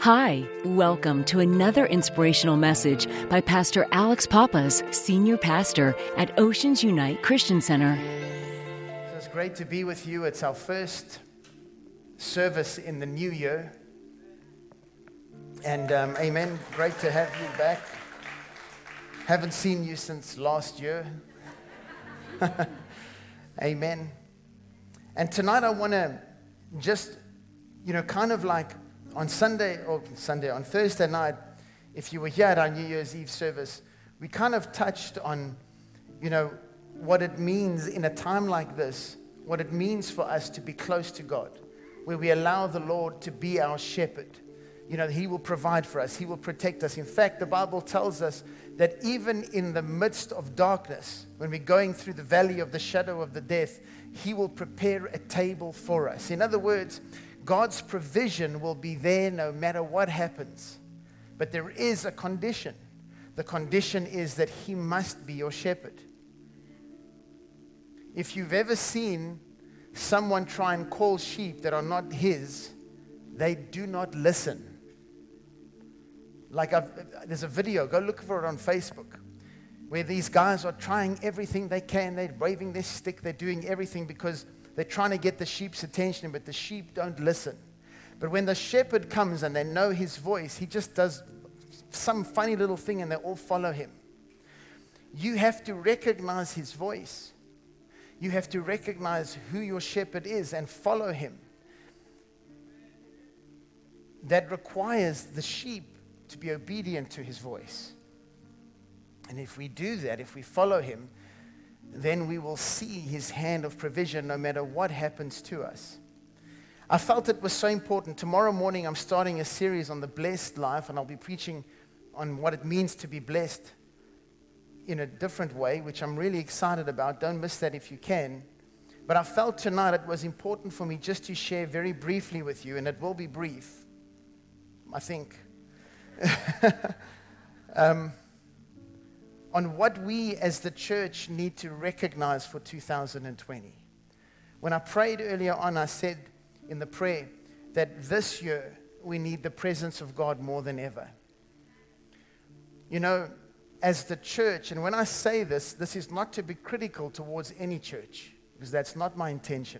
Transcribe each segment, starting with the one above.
Hi, welcome to another inspirational message by Pastor Alex Pappas, Senior Pastor at Oceans Unite Christian Center. So it's great to be with you. It's our first service in the new year. And amen, great to have you back. Haven't seen you since last year. Amen. And tonight I want to just, kind of like on Thursday night, if you were here at our New Year's Eve service, we kind of touched on, what it means in a time like this, what it means for us to be close to God, where we allow the Lord to be our shepherd. He will provide for us. He will protect us. In fact, the Bible tells us that even in the midst of darkness, when we're going through the valley of the shadow of the death, He will prepare a table for us. In other words, God's provision will be there no matter what happens. But there is a condition. The condition is that He must be your shepherd. If you've ever seen someone try and call sheep that are not His, they do not listen. There's a video, go look for it on Facebook, where these guys are trying everything they can. They're waving their stick. They're doing everything because they're trying to get the sheep's attention, but the sheep don't listen. But when the shepherd comes and they know his voice, he just does some funny little thing and they all follow him. You have to recognize his voice. You have to recognize who your shepherd is and follow him. That requires the sheep to be obedient to his voice. And if we do that, if we follow him, then we will see his hand of provision no matter what happens to us. I felt it was so important. Tomorrow morning I'm starting a series on the blessed life, and I'll be preaching on what it means to be blessed in a different way, which I'm really excited about. Don't miss that if you can. But I felt tonight it was important for me just to share very briefly with you, and it will be brief, I think, on what we as the church need to recognize for 2020. When I prayed earlier on, I said in the prayer that this year we need the presence of God more than ever. As the church, and when I say this is not to be critical towards any church, because that's not my intention.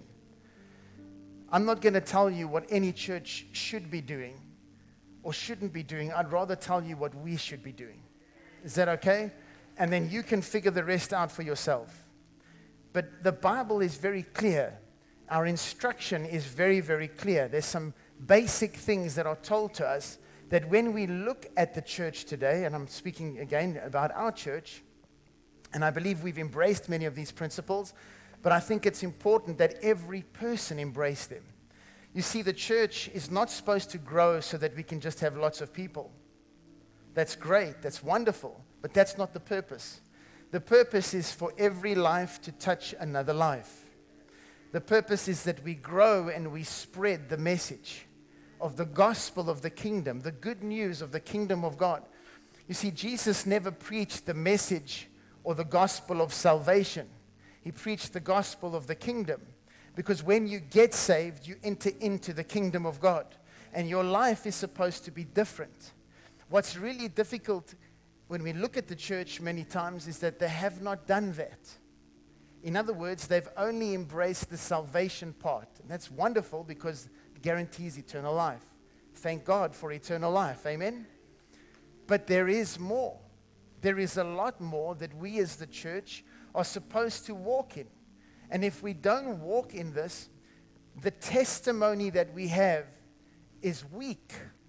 I'm not going to tell you what any church should be doing or shouldn't be doing. I'd rather tell you what we should be doing. Is that okay? And then you can figure the rest out for yourself. But the Bible is very clear. Our instruction is very, very clear. There's some basic things that are told to us that when we look at the church today, and I'm speaking again about our church, and I believe we've embraced many of these principles, but I think it's important that every person embrace them. You see, the church is not supposed to grow so that we can just have lots of people. That's great, that's wonderful. But that's not the purpose. The purpose is for every life to touch another life. The purpose is that we grow and we spread the message of the gospel of the kingdom, the good news of the kingdom of God. You see, Jesus never preached the message or the gospel of salvation. He preached the gospel of the kingdom. Because when you get saved, you enter into the kingdom of God. And your life is supposed to be different. What's really difficult when we look at the church many times is that they have not done that. In other words, they've only embraced the salvation part. And that's wonderful because it guarantees eternal life. Thank God for eternal life. Amen? But there is more. There is a lot more that we as the church are supposed to walk in. And if we don't walk in this, the testimony that we have is weak.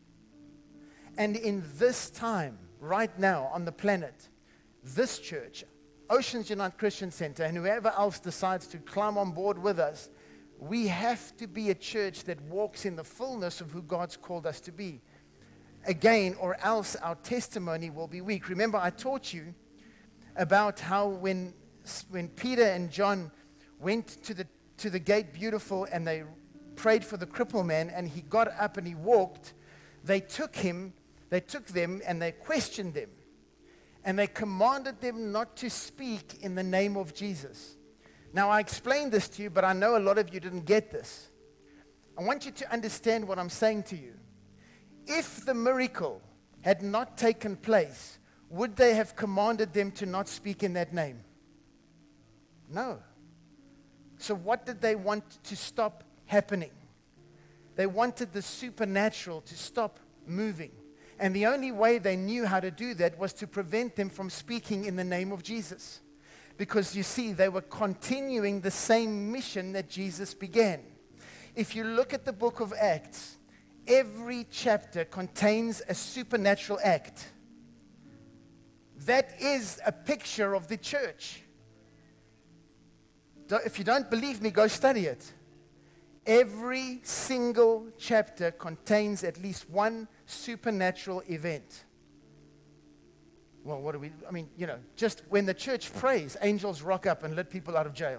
And in this time, right now on the planet, this church, Oceans Unite Christian Center, and whoever else decides to climb on board with us, we have to be a church that walks in the fullness of who God's called us to be. Again, or else our testimony will be weak. Remember, I taught you about how when Peter and John went to the gate beautiful and they prayed for the crippled man and he got up and he walked, they took them and they questioned them. And they commanded them not to speak in the name of Jesus. Now, I explained this to you, but I know a lot of you didn't get this. I want you to understand what I'm saying to you. If the miracle had not taken place, would they have commanded them to not speak in that name? No. So what did they want to stop happening? They wanted the supernatural to stop moving. And the only way they knew how to do that was to prevent them from speaking in the name of Jesus. Because you see, they were continuing the same mission that Jesus began. If you look at the book of Acts, every chapter contains a supernatural act. That is a picture of the church. If you don't believe me, go study it. Every single chapter contains at least one supernatural event. Well, what do we, just when the church prays, angels rock up and let people out of jail.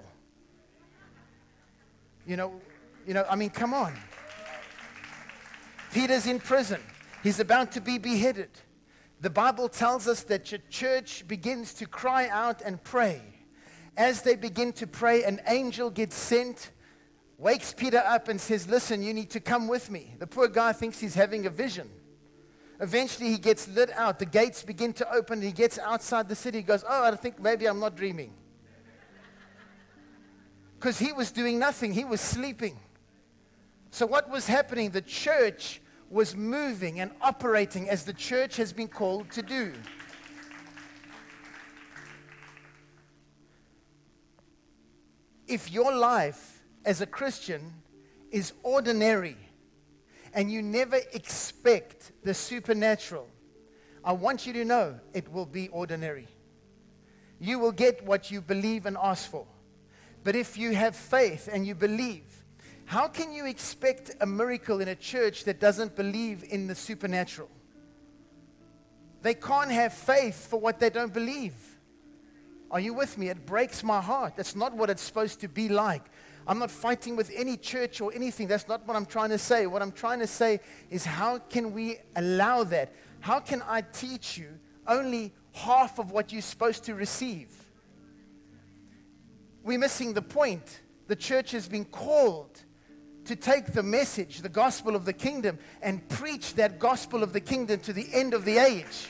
Come on. Peter's in prison. He's about to be beheaded. The Bible tells us that the church begins to cry out and pray. As they begin to pray, an angel gets sent, wakes Peter up and says, listen, you need to come with me. The poor guy thinks he's having a vision. Eventually he gets lit out. The gates begin to open. He gets outside the city. He goes, I think maybe I'm not dreaming. Because he was doing nothing. He was sleeping. So what was happening? The church was moving and operating as the church has been called to do. If your life as a Christian is ordinary and you never expect the supernatural, I want you to know it will be ordinary. You will get what you believe and ask for. But if you have faith and you believe, how can you expect a miracle in a church that doesn't believe in the supernatural? They can't have faith for what they don't believe. Are you with me? It breaks my heart. That's not what it's supposed to be like. I'm not fighting with any church or anything. That's not what I'm trying to say. What I'm trying to say is, how can we allow that? How can I teach you only half of what you're supposed to receive? We're missing the point. The church has been called to take the message, the gospel of the kingdom, and preach that gospel of the kingdom to the end of the age.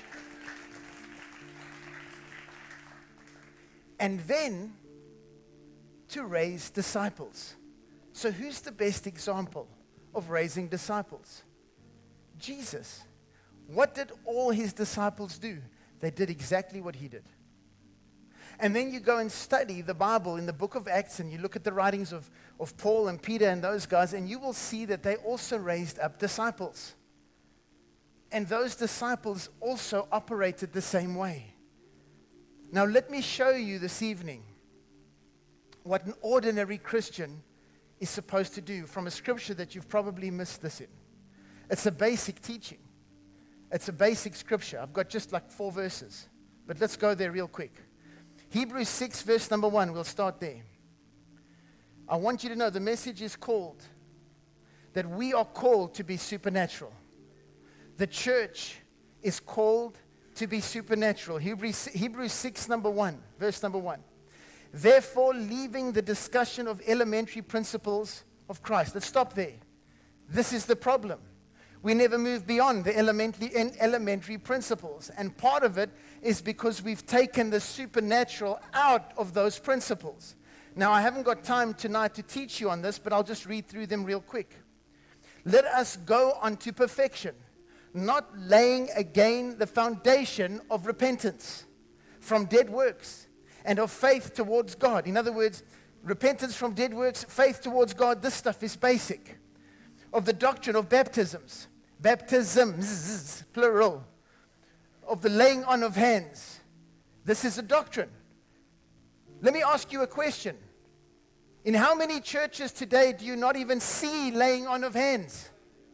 And then to raise disciples. So who's the best example of raising disciples? Jesus. What did all his disciples do? They did exactly what he did. And then you go and study the Bible in the book of Acts, and you look at the writings of Paul and Peter and those guys, and you will see that they also raised up disciples. And those disciples also operated the same way. Now let me show you this evening what an ordinary Christian is supposed to do from a scripture that you've probably missed this in. It's a basic teaching. It's a basic scripture. I've got just like 4 verses, but let's go there real quick. Hebrews 6 verse number 1, we'll start there. I want you to know the message is called that we are called to be supernatural. The church is called to be supernatural. Hebrews 6 number 1, verse number 1. Therefore, leaving the discussion of elementary principles of Christ. Let's stop there. This is the problem. We never move beyond the elementary principles. And part of it is because we've taken the supernatural out of those principles. Now, I haven't got time tonight to teach you on this, but I'll just read through them real quick. Let us go on to perfection, not laying again the foundation of repentance from dead works and of faith towards God. In other words, repentance from dead works, faith towards God, this stuff is basic. Of the doctrine of baptisms, plural, of the laying on of hands. This is a doctrine. Let me ask you a question. In how many churches today do you not even see laying on of hands?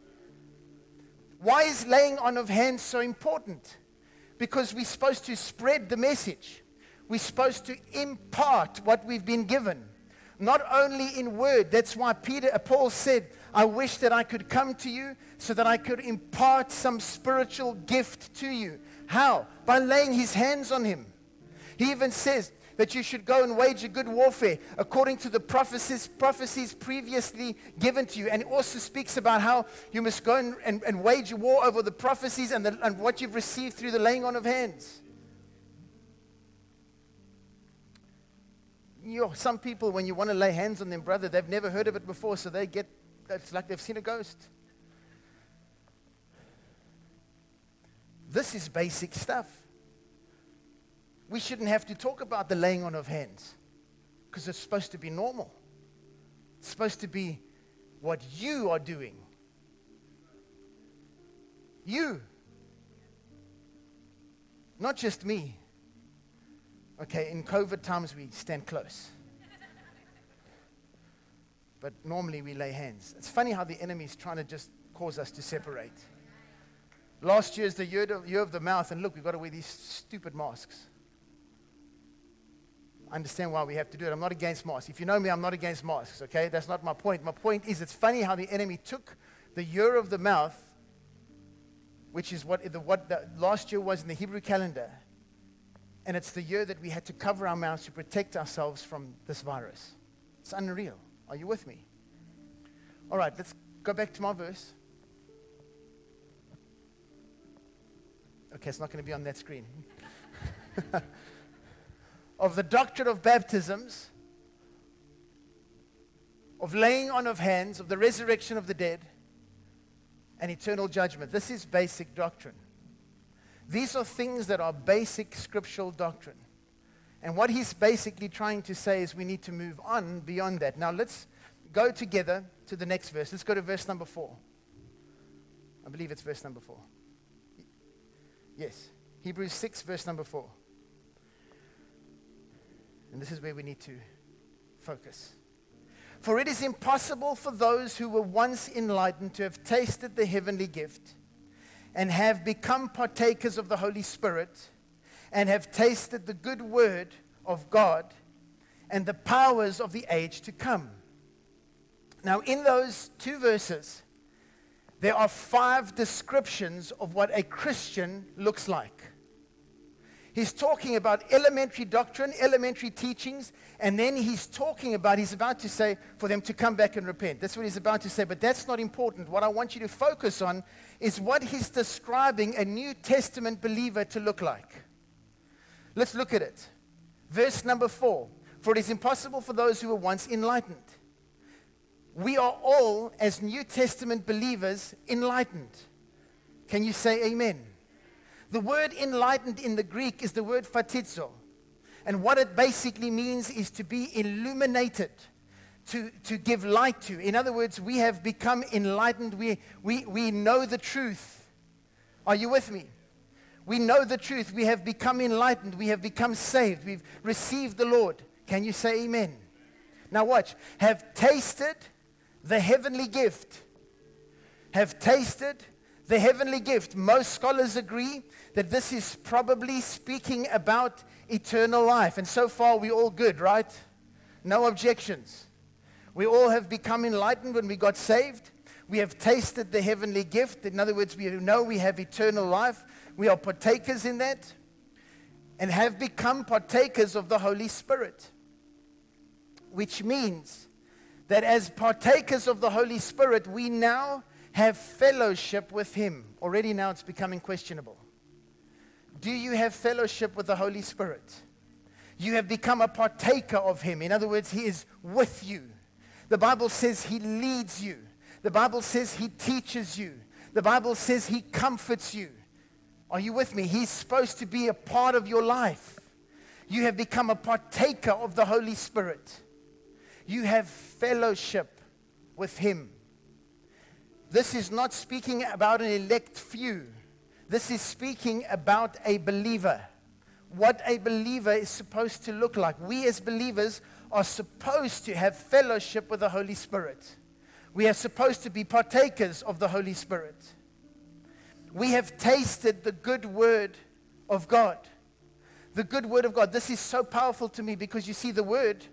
Why is laying on of hands so important? Because we're supposed to spread the message. We're supposed to impart what we've been given. Not only in word. That's why Paul said, I wish that I could come to you so that I could impart some spiritual gift to you. How? By laying his hands on him. He even says, that you should go and wage a good warfare according to the prophecies previously given to you. And it also speaks about how you must go and wage a war over the prophecies and what you've received through the laying on of hands. Some people, when you want to lay hands on them, brother, they've never heard of it before, so it's like they've seen a ghost. This is basic stuff. We shouldn't have to talk about the laying on of hands because it's supposed to be normal. It's supposed to be what you are doing. You. Not just me. Okay, in COVID times we stand close. But normally we lay hands. It's funny how the enemy is trying to just cause us to separate. Last year is the year of the mouth, and look, we've got to wear these stupid masks. I understand why we have to do it. I'm not against masks. If you know me, I'm not against masks, okay? That's not my point. My point is it's funny how the enemy took the year of the mouth, which is what the last year was in the Hebrew calendar, and it's the year that we had to cover our mouths to protect ourselves from this virus. It's unreal. Are you with me? All right, let's go back to my verse. Okay, it's not going to be on that screen. Of the doctrine of baptisms, of laying on of hands, of the resurrection of the dead, and eternal judgment. This is basic doctrine. These are things that are basic scriptural doctrine. And what he's basically trying to say is we need to move on beyond that. Now let's go together to the next verse. Let's go to verse number 4. I believe it's verse number 4. Yes. Hebrews 6, verse number 4. And this is where we need to focus. For it is impossible for those who were once enlightened to have tasted the heavenly gift and have become partakers of the Holy Spirit and have tasted the good word of God and the powers of the age to come. Now, in those two verses, there are 5 descriptions of what a Christian looks like. He's talking about elementary doctrine, elementary teachings, and then he's about to say for them to come back and repent. That's what he's about to say, but that's not important. What I want you to focus on is what he's describing a New Testament believer to look like. Let's look at it. Verse number 4. For it is impossible for those who were once enlightened. We are all, as New Testament believers, enlightened. Can you say amen? The word enlightened in the Greek is the word phatizo. And what it basically means is to be illuminated, to give light to. In other words, we have become enlightened. We know the truth. Are you with me? We know the truth. We have become enlightened. We have become saved. We've received the Lord. Can you say amen? Now watch. Have tasted the heavenly gift. Have tasted the heavenly gift. Most scholars agree that this is probably speaking about eternal life. And so far, we're all good, right? No objections. We all have become enlightened when we got saved. We have tasted the heavenly gift. In other words, we know we have eternal life. We are partakers in that and have become partakers of the Holy Spirit, which means that as partakers of the Holy Spirit, we now have fellowship with Him. Already now it's becoming questionable. Do you have fellowship with the Holy Spirit? You have become a partaker of Him. In other words, He is with you. The Bible says He leads you. The Bible says He teaches you. The Bible says He comforts you. Are you with me? He's supposed to be a part of your life. You have become a partaker of the Holy Spirit. You have fellowship with Him. This is not speaking about an elect few. This is speaking about a believer. What a believer is supposed to look like. We as believers are supposed to have fellowship with the Holy Spirit. We are supposed to be partakers of the Holy Spirit. We have tasted the good word of God. The good word of God. This is so powerful to me because you see, the word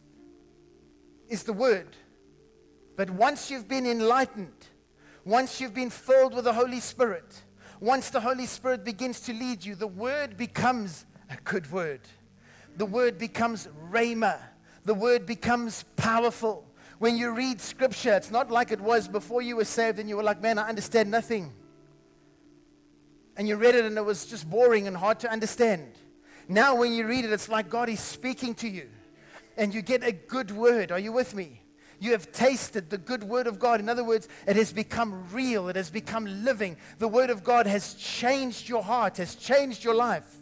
is the word. But once you've been enlightened, once you've been filled with the Holy Spirit, once the Holy Spirit begins to lead you, the word becomes a good word. The word becomes rhema. The word becomes powerful. When you read scripture, it's not like it was before you were saved and you were like, man, I understand nothing. And you read it and it was just boring and hard to understand. Now when you read it, it's like God is speaking to you. And you get a good word. Are you with me? You have tasted the good word of God. In other words, it has become real. It has become living. The word of God has changed your heart, has changed your life.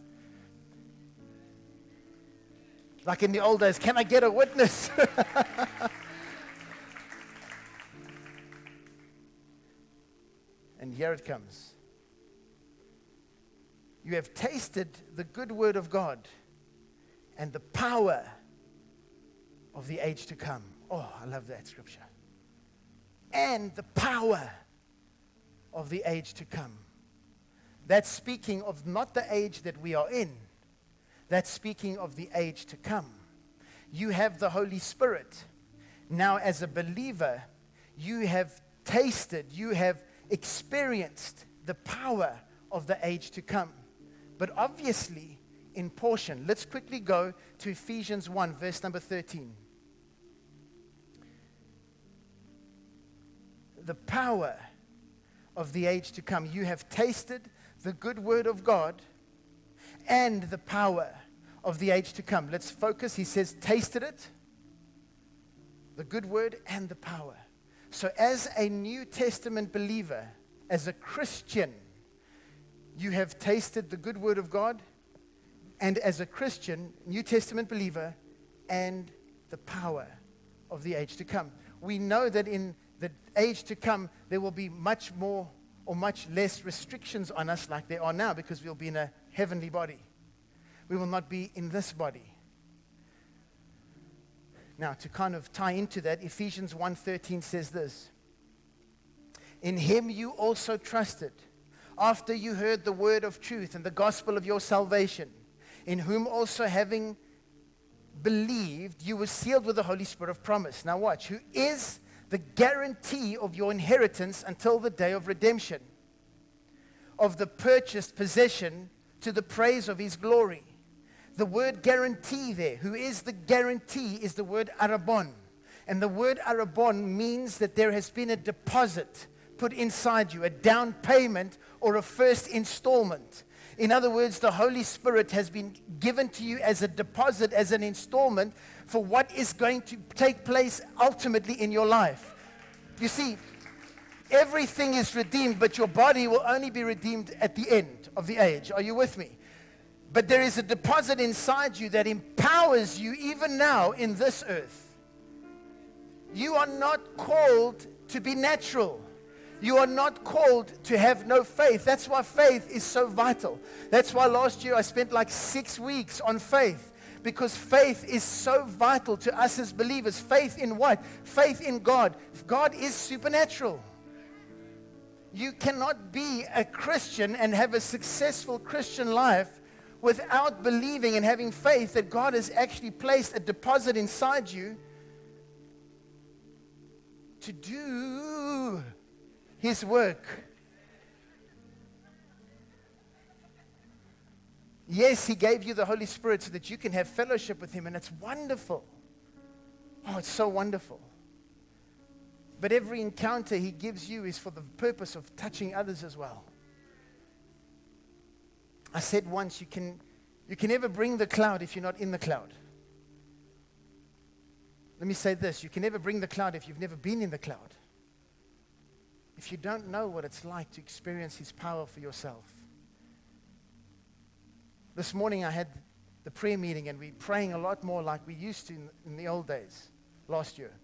Like in the old days, can I get a witness? And here it comes. You have tasted the good word of God and the power of the age to come. Oh, I love that scripture. And the power of the age to come. That's speaking of not the age that we are in. That's speaking of the age to come. You have the Holy Spirit. Now, as a believer, you have tasted, you have experienced the power of the age to come. But obviously, in portion. Let's quickly go to Ephesians 1, verse number 13. The power of the age to come. You have tasted the good word of God and the power of the age to come. Let's focus. He says, tasted it, the good word and the power. So as a New Testament believer, as a Christian, you have tasted the good word of God, and as a Christian, New Testament believer, and the power of the age to come. We know that in the age to come, there will be much more or much less restrictions on us like there are now, because we'll be in a heavenly body. We will not be in this body. Now, to kind of tie into that, Ephesians 1:13 says this. In him you also trusted, after you heard the word of truth and the gospel of your salvation, in whom also having believed, you were sealed with the Holy Spirit of promise. Now watch, who is the guarantee of your inheritance until the day of redemption, of the purchased possession to the praise of his glory. The word guarantee there, who is the guarantee, is the word arabon. And the word arabon means that there has been a deposit put inside you, a down payment or a first installment. In other words, the Holy Spirit has been given to you as a deposit, as an installment for what is going to take place ultimately in your life. You see, everything is redeemed, but your body will only be redeemed at the end of the age. Are you with me? But there is a deposit inside you that empowers you even now in this earth. You are not called to be natural. You are not called to have no faith. That's why faith is so vital. That's why last year I spent like 6 weeks on faith, because faith is so vital to us as believers. Faith in what? Faith in God. God is supernatural. You cannot be a Christian and have a successful Christian life without believing and having faith that God has actually placed a deposit inside you to do his work. Yes, he gave you the Holy Spirit so that you can have fellowship with him, and it's wonderful. Oh, it's so wonderful. But every encounter he gives you is for the purpose of touching others as well. I said once, you can never bring the cloud if you're not in the cloud. Let me say this, you can never bring the cloud if you've never been in the cloud. If you don't know what it's like to experience his power for yourself. This morning I had the prayer meeting, and we're praying a lot more like we used to in the old days, last year.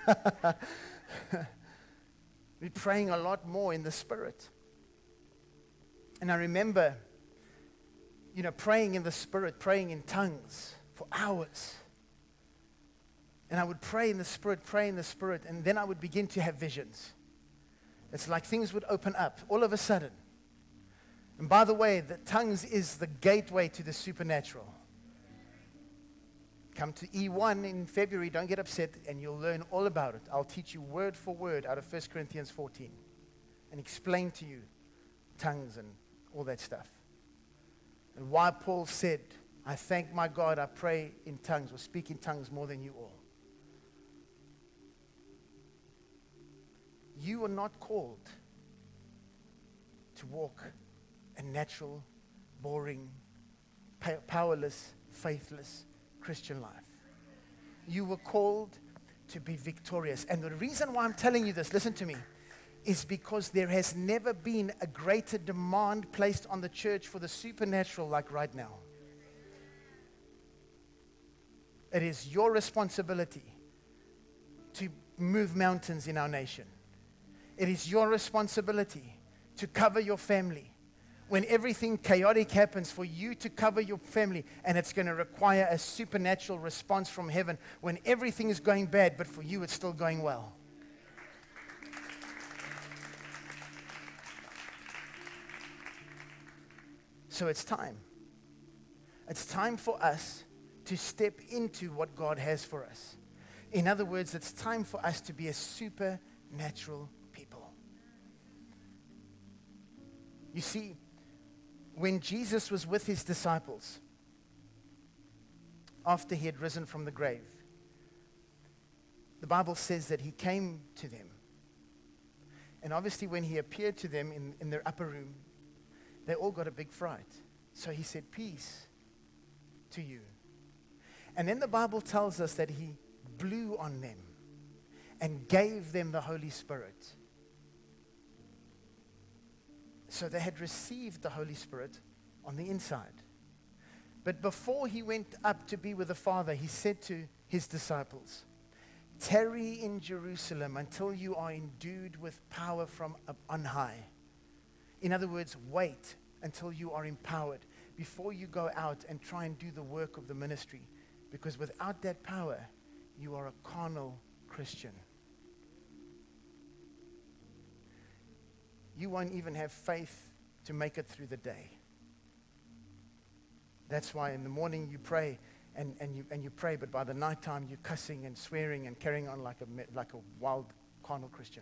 We're praying a lot more in the Spirit. And I remember, praying in the Spirit, praying in tongues for hours. And I would pray in the Spirit, and then I would begin to have visions. It's like things would open up all of a sudden. And by the way, the tongues is the gateway to the supernatural. Come to E1 in February, don't get upset, and you'll learn all about it. I'll teach you word for word out of 1 Corinthians 14 and explain to you tongues and all that stuff. And why Paul said, I thank my God, I pray in tongues or speak in tongues more than you all. You are not called to walk a natural, boring, powerless, faithless Christian life. You were called to be victorious. And the reason why I'm telling you this, listen to me, is because there has never been a greater demand placed on the church for the supernatural like right now. It is your responsibility to move mountains in our nation. It is your responsibility to cover your family. When everything chaotic happens, for you to cover your family, and it's going to require a supernatural response from heaven when everything is going bad, but for you it's still going well. So it's time. It's time for us to step into what God has for us. In other words, it's time for us to be a supernatural people. You see, when Jesus was with his disciples, after he had risen from the grave, the Bible says that he came to them. And obviously when he appeared to them in their upper room, they all got a big fright. So he said, peace to you. And then the Bible tells us that he blew on them and gave them the Holy Spirit. So they had received the Holy Spirit on the inside. But before he went up to be with the Father, he said to his disciples, tarry in Jerusalem until you are endued with power from on high. In other words, wait until you are empowered before you go out and try and do the work of the ministry. Because without that power, you are a carnal Christian. You won't even have faith to make it through the day. That's why in the morning you pray and you pray, but by the nighttime you're cussing and swearing and carrying on like a wild carnal Christian.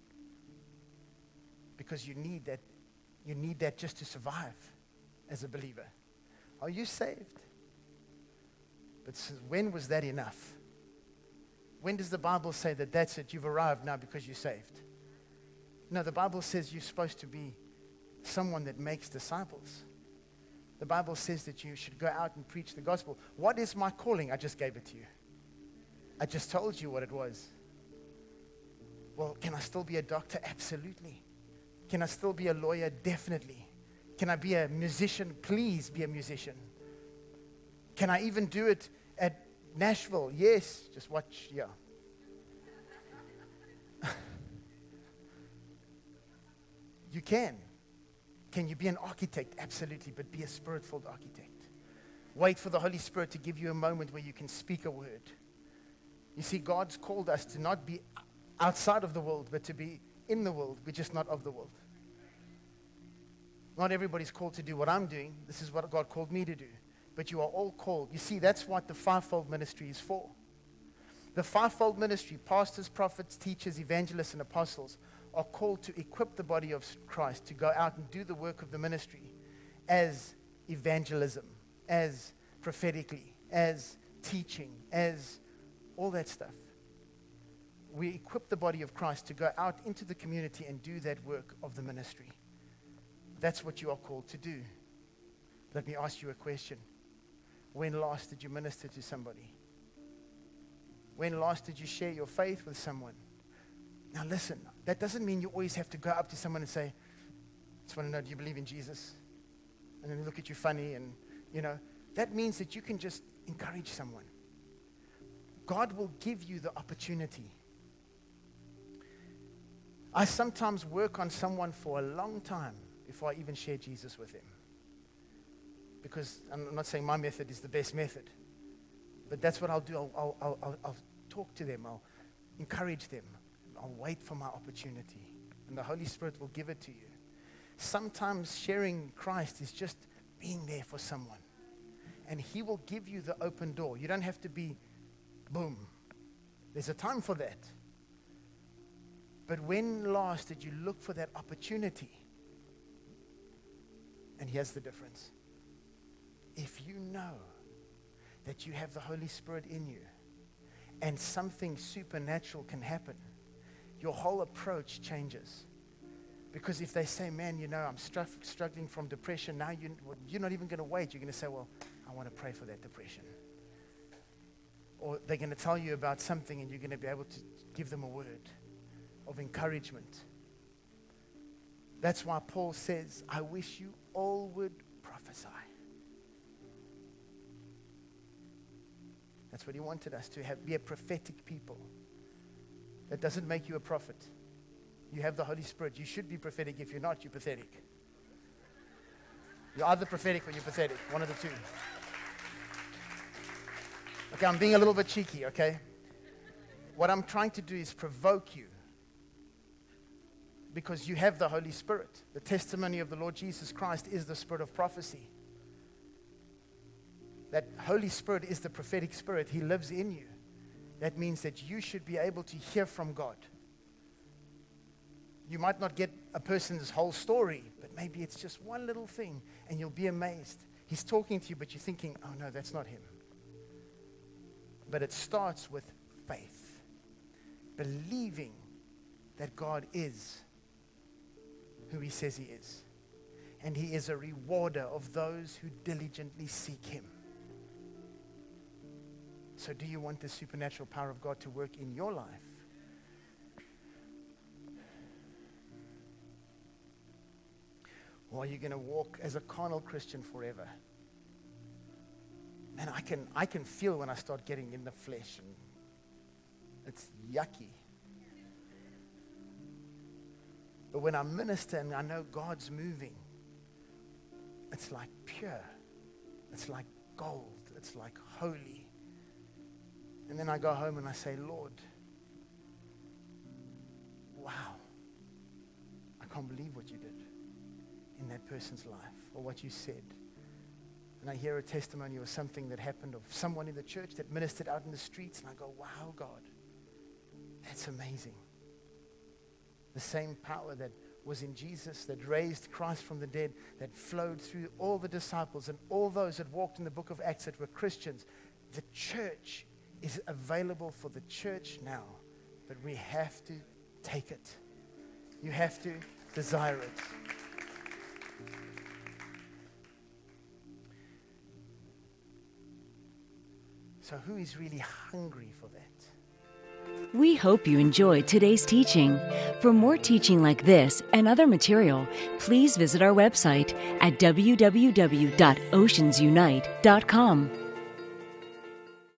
Because you need that just to survive as a believer. Are you saved? But when was that enough? When does the Bible say that that's it, you've arrived now because you're saved? No, the Bible says you're supposed to be someone that makes disciples. The Bible says that you should go out and preach the gospel. What is my calling? I just gave it to you. I just told you what it was. Well, can I still be a doctor? Absolutely. Can I still be a lawyer? Definitely. Can I be a musician? Please be a musician. Can I even do it at Nashville? Yes. Just watch, yeah. You can. Can you be an architect? Absolutely, but be a spirit-filled architect. Wait for the Holy Spirit to give you a moment where you can speak a word. You see, God's called us to not be outside of the world, but to be in the world. We're just not of the world. Not everybody's called to do what I'm doing. This is what God called me to do. But you are all called. You see, that's what the fivefold ministry is for. The fivefold ministry, pastors, prophets, teachers, evangelists, and apostles, are called to equip the body of Christ to go out and do the work of the ministry as evangelism, as prophetically, as teaching, as all that stuff. We equip the body of Christ to go out into the community and do that work of the ministry. That's what you are called to do. Let me ask you a question. When last did you minister to somebody? When last did you share your faith with someone? Now listen, that doesn't mean you always have to go up to someone and say, I just want to know, do you believe in Jesus? And then they look at you funny and, that means that you can just encourage someone. God will give you the opportunity. I sometimes work on someone for a long time before I even share Jesus with them. Because I'm not saying my method is the best method, but that's what I'll do. I'll talk to them. I'll encourage them. I'll wait for my opportunity, and the Holy Spirit will give it to you. Sometimes sharing Christ is just being there for someone, and He will give you the open door. You don't have to be, boom. There's a time for that. But when last did you look for that opportunity? And here's the difference. if you know that you have the Holy Spirit in you and something supernatural can happen, your whole approach changes. Because if they say, man, I'm struggling from depression, now you're not even going to wait. You're going to say, well, I want to pray for that depression. Or they're going to tell you about something and you're going to be able to give them a word of encouragement. That's why Paul says, I wish you all would prophesy. That's what he wanted us to be a prophetic people. That doesn't make you a prophet. You have the Holy Spirit. You should be prophetic. If you're not, you're pathetic. You're either prophetic or you're pathetic. One of the two. Okay, I'm being a little bit cheeky, okay? What I'm trying to do is provoke you. Because you have the Holy Spirit. The testimony of the Lord Jesus Christ is the spirit of prophecy. That Holy Spirit is the prophetic spirit. He lives in you. That means that you should be able to hear from God. You might not get a person's whole story, but maybe it's just one little thing, and you'll be amazed. He's talking to you, but you're thinking, oh no, that's not him. But it starts with faith. Believing that God is who he says he is. And he is a rewarder of those who diligently seek him. So do you want the supernatural power of God to work in your life? Or are you going to walk as a carnal Christian forever? And I can feel when I start getting in the flesh, and it's yucky. But when I minister and I know God's moving, it's like pure. It's like gold. It's like holy. And then I go home and I say, Lord, wow, I can't believe what you did in that person's life, or what you said. And I hear a testimony or something that happened of someone in the church that ministered out in the streets, and I go, wow, God, that's amazing. The same power that was in Jesus, that raised Christ from the dead, that flowed through all the disciples and all those that walked in the book of Acts that were Christians. The church is available for the church now, but we have to take it. You have to desire it. So who is really hungry for that? We hope you enjoyed today's teaching. For more teaching like this and other material, please visit our website at www.oceansunite.com.